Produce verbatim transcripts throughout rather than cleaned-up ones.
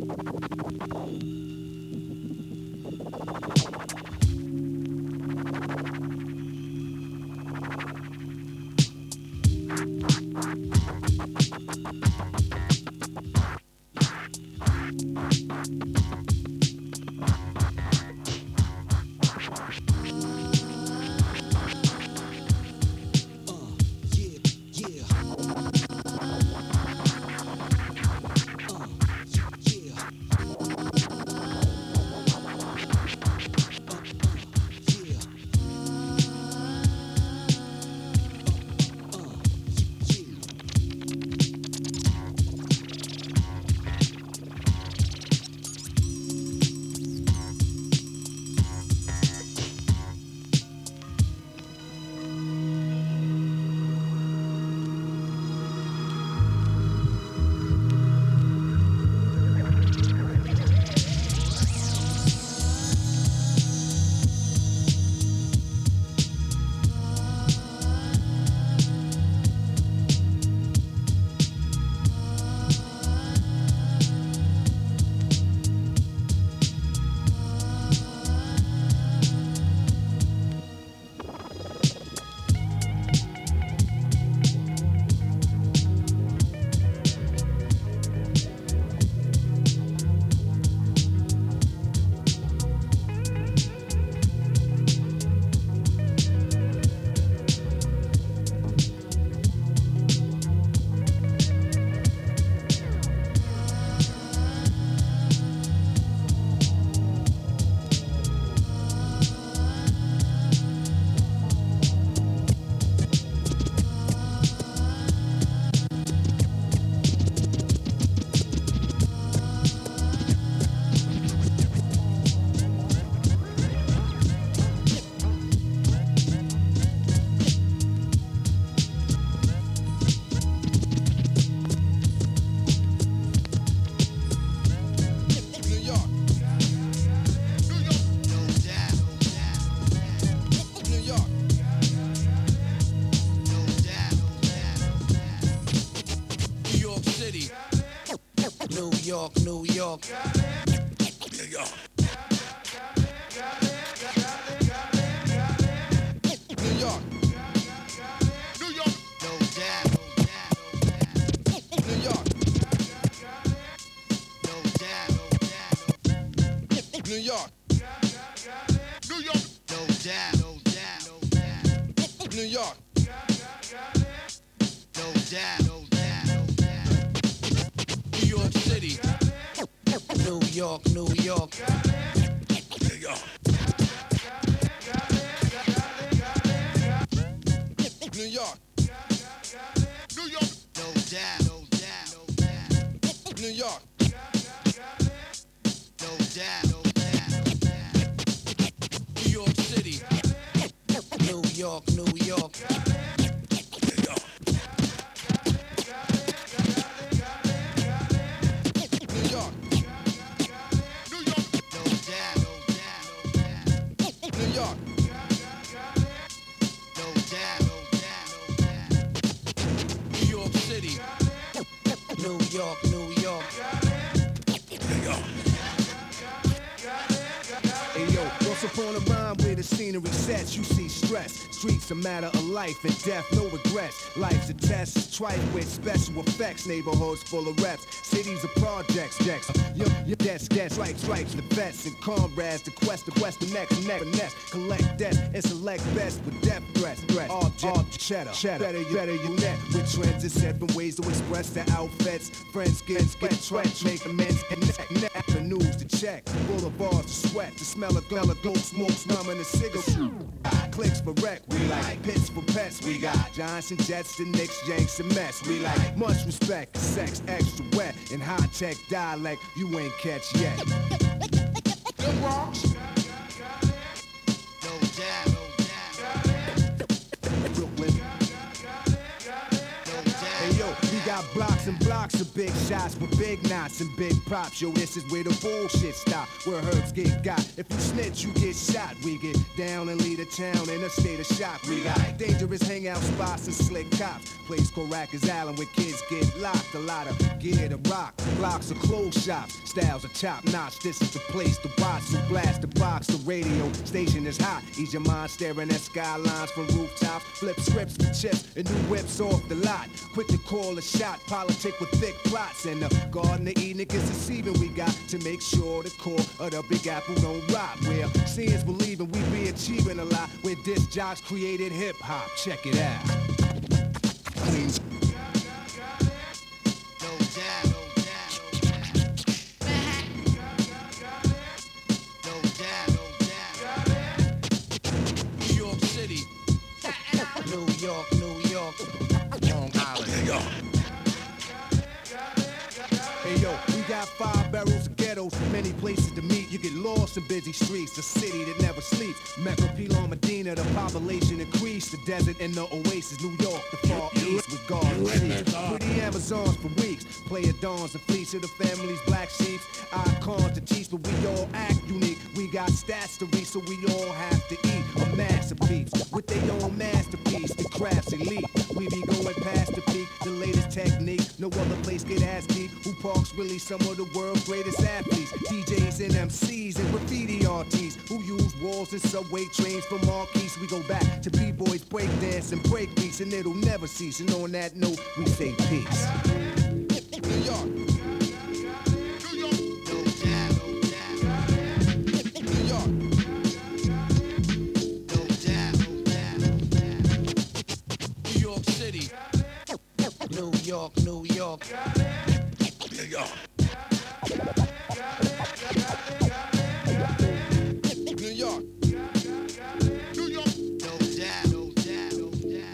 York, New York. New York. New York. New York. No doubt. New York. No doubt. New York. New York. No doubt. No doubt. New York. No doubt. No doubt. New York City. New York, New York. New York. New York. New York. No doubt. No doubt. New York. No doubt. No doubt. New York City. New York, New York. New York. New York. New York. No doubt. New York. No doubt. New York City. New York, New York. New York. Hey yo, once upon a rhyme where the scenery sets, you see stress. Streets a matter of life and death, no regrets. Life's a test, it's trite with special effects. Neighborhoods full of reps, cities of projects. Jacks, yo, your desk, desk, stripes, stripes, the vets and comrades. The quest of west, the next, neck, nest. Collect death and select best with death threats. Threat, object, object, cheddar, cheddar. Better, you better you net with trends and seven ways to express their outfits. Friends get, get trench, make amends and neck, neck. The news to check, boulevards to sweat, the smell of gullah, gold smoke, smelling a cigarette. Clicks for wreck, we like pits for pets. We got Johnson, Jets, the Knicks, Yanks, and Mets. We like much respect, sex extra wet, and high tech dialect you ain't catch yet. The Bronx. No doubt. Brooklyn. Hey yo, we got blocks and blocks of big shots with big knots and big props. Yo, this is where the bullshit stop, where herbs get got. If you snitch, you get shot. We get down and lead a town in a state of shock. We got dangerous hangout spots and slick cops. Place called Rikers Island where kids get locked. A lot of gear to rock, blocks of clothes shops. Styles are top notch. This is the place to watch. So blast the box, the radio station is hot. Ease your mind staring at skylines from rooftops. Flip scripts for chips and new whips off the lot. Quick to call a shot, politic with thick plots. And the Garden of Eden is deceiving. We got to make sure the core of the Big Apple don't rot. Where seeing's believing, we be achieving a lot. Where disc jocks created hip hop. Check it out. Queens. No doubt, no doubt, no doubt, no doubt. New York City. New York, New York. Long Island. New York. Hey yo, we got five barrels of ghettos, many places to meet. You get lost in busy streets, a city that never sleeps. Metro Pilon, Medina, the population increased. The desert and the oasis, New York, the far east. With guards ready, pretty Amazons for weeks. Player dawns and fleece of the family's black sheep. Icons to teach, but we all act unique. We got stats to reach, so we all have to eat. A masterpiece with their own masterpiece. The craft's elite. We be going past the peak, the latest technique. No other place get as deep. Who parks really some of the world's greatest athletes? D Js and M Cs and graffiti artists who use walls and subway trains for marquees. We go back to b-boys, breakdance and breakbeats, and it'll never cease. And on that note, we say peace. New York. New York. No doubt, no doubt. New York. No doubt, no doubt, no doubt. New York City. New York, New York. New York. New York. New York. No doubt, no doubt, no doubt.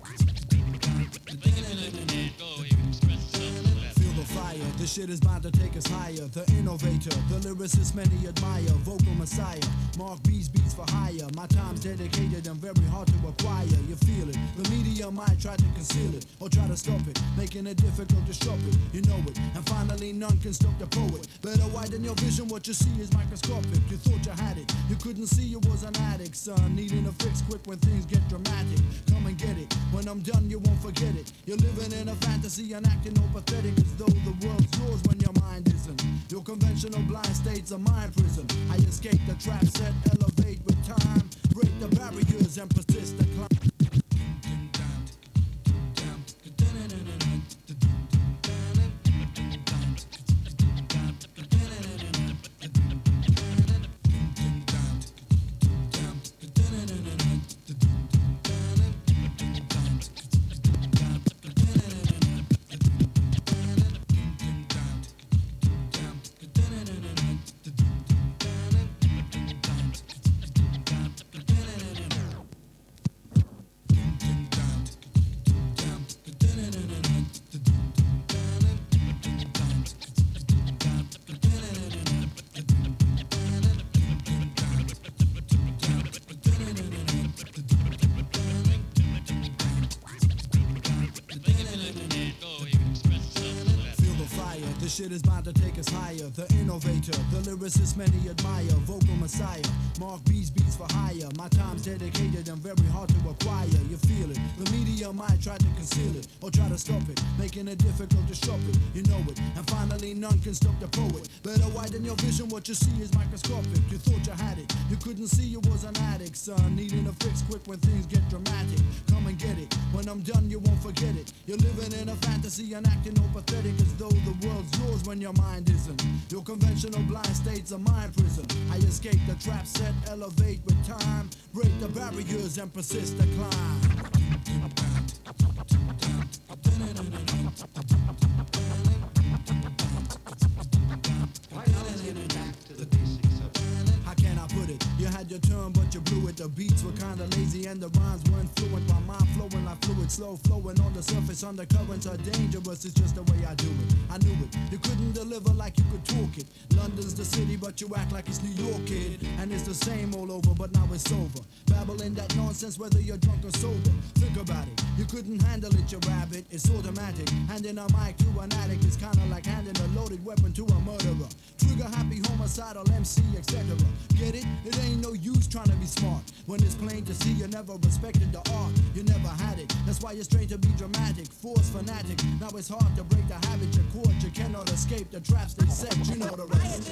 Shit is about to take a us higher. The innovator, the lyricist many admire. Vocal messiah, Mark B's beats for hire. My time's dedicated and very hard to acquire. You feel it. The media might try to conceal it or try to stop it, making it difficult to shop it. You know it. And finally, none can stop the poet. Better widen your vision. What you see is microscopic. You thought you had it. You couldn't see you was an addict, son. Needing a fix quick when things get dramatic. Come and get it. When I'm done, you won't forget it. You're living in a fantasy and acting all pathetic as though the world's yours when your mind isn't. Your conventional blind state's a mind prison. I escape the trap set, elevate with time, break the barriers and persist the climb. Shit is bound to take us higher. The innovator, the lyricist many admire. Vocal messiah, Mark B's beats for hire. My time's dedicated and very hard to acquire. You feel it. The media might try to conceal it or try to stop it, making it difficult to shop it. You know it. And finally, none can stop the poet. Better widen your vision. What you see is microscopic. You thought you had it. You couldn't see you was an addict, son. Needing a fix quick when things get dramatic. Come and get it. When I'm done, you won't forget it. You're living in a fantasy and acting all pathetic as though the world's yours when your mind isn't. Your conventional blind state's a mind prison. I escape the trap set, elevate with time, break the barriers and persist the climb. How can I put it? You had your turn but you blew it. The beats were kinda lazy and the rhymes weren't fluent. My mind flowing like fluid, slow flowing on the surface. Undercurrents are dangerous, it's just the way I do it. I knew it, you couldn't deliver like you could talk it. London's the city but you act like it's New York, kid. And it's the same all over but now it's over. Babbling that nonsense whether you're drunk or sober. Think about it, you couldn't handle it, you rabbit. It's automatic, handing a mic to an addict is kinda like handing a loaded weapon to a murderer. Trigger happy, homicidal, M C, et cetera. Get it? It ain't no use trying to be smart when it's plain to see you never respected the art. You never had it, that's why you're strained to be dramatic. Force fanatic, now it's hard to break the habit you caught. You cannot escape the traps they set, you know the rest.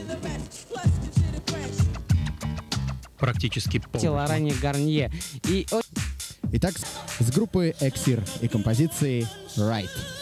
Практически полностью. Ранее Гарнье. И Итак, с группы Эксир и композиции Right.